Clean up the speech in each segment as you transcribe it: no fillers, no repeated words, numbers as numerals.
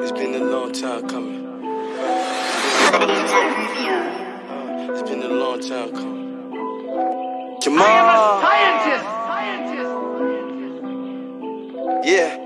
It's been a long time coming. It's been a long time coming. Jamal. I am a scientist. Yeah.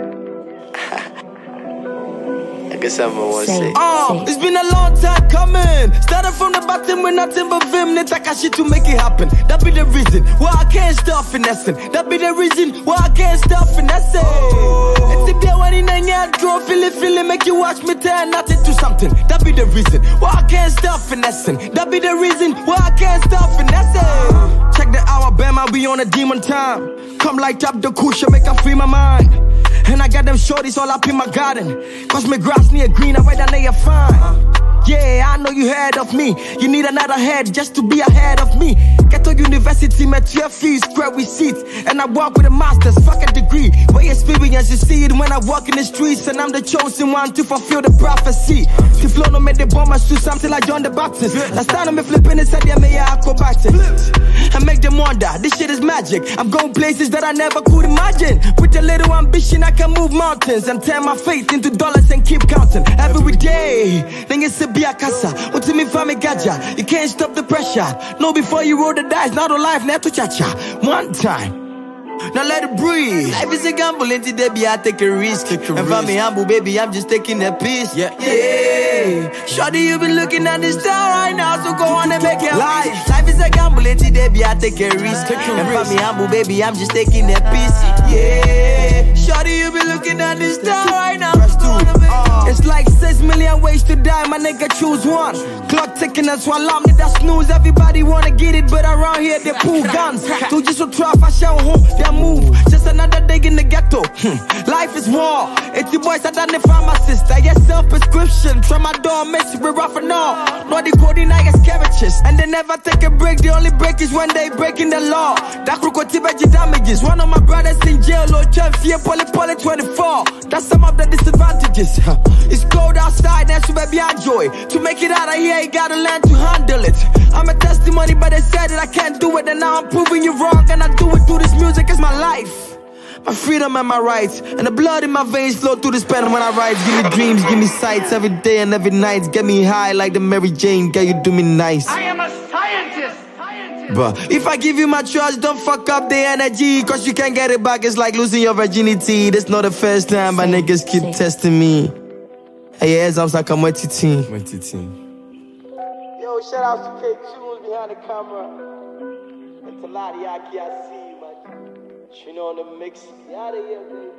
I guess I'm gonna want to say. It's been a long time coming. Started from the bottom with nothing but vim. Nitakashi to make it happen. That be the reason why I can't stop finessing. That be the reason why I can't stop finessing. It's a day when I draw, feel it, make you watch me turn nothing to something. That be the reason why I can't stop finessing. That be the reason why I can't stop finessing. Check the hour, Bama, we on a demon time. Come light up the cushion, make her free my mind. And I got them shorties all up in my garden. Cause my grass near green, I rather they are fine. Yeah, I know you heard of me. You need another head just to be ahead of me. Get to university, met your fees, square receipts. And I walk with a master's, fuck a degree. Way experience, you see it when I walk in the streets. And I'm the chosen one to fulfill the prophecy. The flow no made the bombers do something like John the Baptist. Last time I'm flipping inside the may acrobatics. I make them wonder, this shit is magic. I'm going places that I never could imagine. With a little ambition, I can move mountains and turn my faith into dollars and keep counting. Every day, then it's a biakasa. What to me for me gaja? You can't stop the pressure. No, before you roll the dice, not on life, never to cha-cha. One time. Now let it breathe. Life is a gamble, and today I take a risk. And for me humble, baby, I'm just taking a piece. Yeah. Shawty, you been looking at this star right now, so go on and make it life. Life is a gamble, and today I take a risk. And for me humble, baby, I'm just taking a piece. Yeah. Shawty, you been looking at this star right now. It's like 6 million ways to die, my nigga, choose one. Clock ticking, that's why alarm me, that snooze. Everybody wanna get it, but around here they pull guns. So just so try if I show home, they move. Just another day in the ghetto. Life is war. It's the boys that done it for my sister. Yes, self-prescription. Try my door, mess with rough and all. Not the coding, I get scavengers. And they never take a break, the only break is when they breaking the law. That crocodile damages. One of my brothers in jail, Lord Chef, here, poly 24. That's some of the disadvantages. It's cold outside, that's where baby I enjoy. To make it out of here, you gotta learn to handle it. I'm a testimony, but they said that I can't do it. And now I'm proving you wrong, and I do it through this music, it's my life. My freedom and my rights. And the blood in my veins flow through this pen when I write. Give me dreams, give me sights, every day and every night. Get me high like the Mary Jane, girl, you do me nice. I am a scientist. But if I give you my trust, don't fuck up the energy. Cause you can't get it back, it's like losing your virginity. This not the first time my niggas keep testing me. Hey, yeah, sounds like I'm wet team. Yo, shout out to K-Tunes behind the camera. And to Ladiaki, I see you, man. You know, on the mix. Out of here, baby.